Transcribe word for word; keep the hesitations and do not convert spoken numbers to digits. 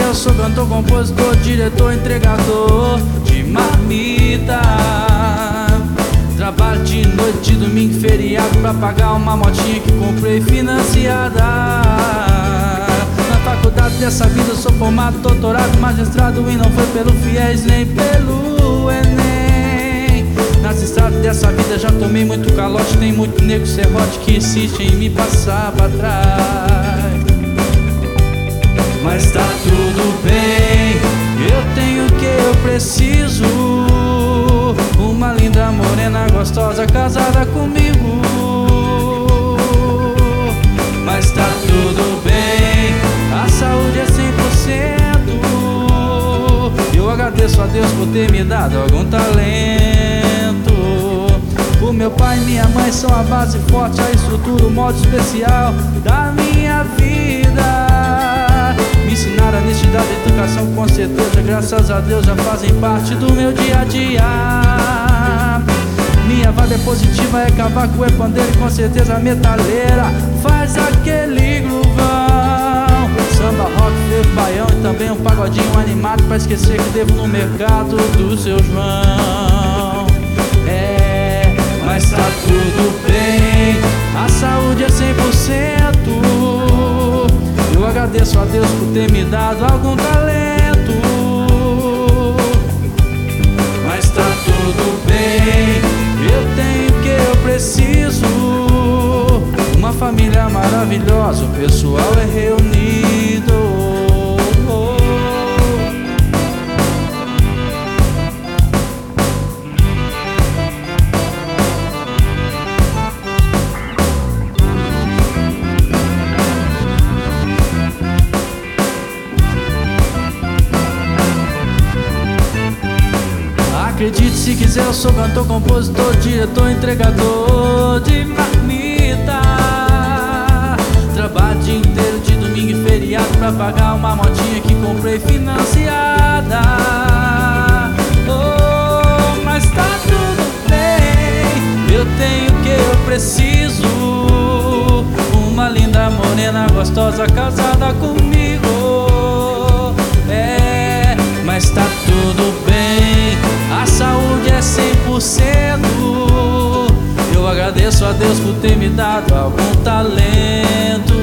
eu sou cantor, compositor, diretor, entregador de marmita. Trabalho de noite, de domingo e feriado pra pagar uma motinha que comprei financiada. Na faculdade dessa vida eu sou formado, doutorado, magistrado, e não foi pelo FIES nem pelo Enem. Nas estradas dessa vida já tomei muito calote, tem muito nego serrote que insiste em me passar pra trás. Mas tá tudo bem, eu tenho o que eu preciso. Uma linda morena gostosa casada comigo. Mas tá tudo bem, a saúde é cem por cento. Eu agradeço a Deus por ter me dado algum talento. O meu pai e minha mãe são a base forte, a estrutura, o modo especial da minha vida. Me ensinaram honestidade e educação, com certeza, graças a Deus já fazem parte do meu dia a dia. Minha vibe é positiva, é cavaco, é pandeiro e com certeza metaleira faz aquele gruvão. Samba, rock, frevo, baião e também um pagodinho animado pra esquecer que devo no mercado do seu João. É, mas tá tudo bem, a saúde é cem por cento. Eu agradeço a Deus por ter me dado algum talento. Mas tá tudo bem, eu tenho o que eu preciso. Uma família maravilhosa, o pessoal é reunido. Acredite se quiser, eu sou cantor, compositor, diretor, entregador de marmita. Trabalho o dia inteiro, de domingo e feriado, pra pagar uma motinha que comprei financiada. Oh, mas tá tudo bem, eu tenho o que eu preciso. Uma linda morena gostosa casada comigo. É, mas tá tudo bem, a saúde é cem por cento. Eu agradeço a Deus por ter me dado algum talento.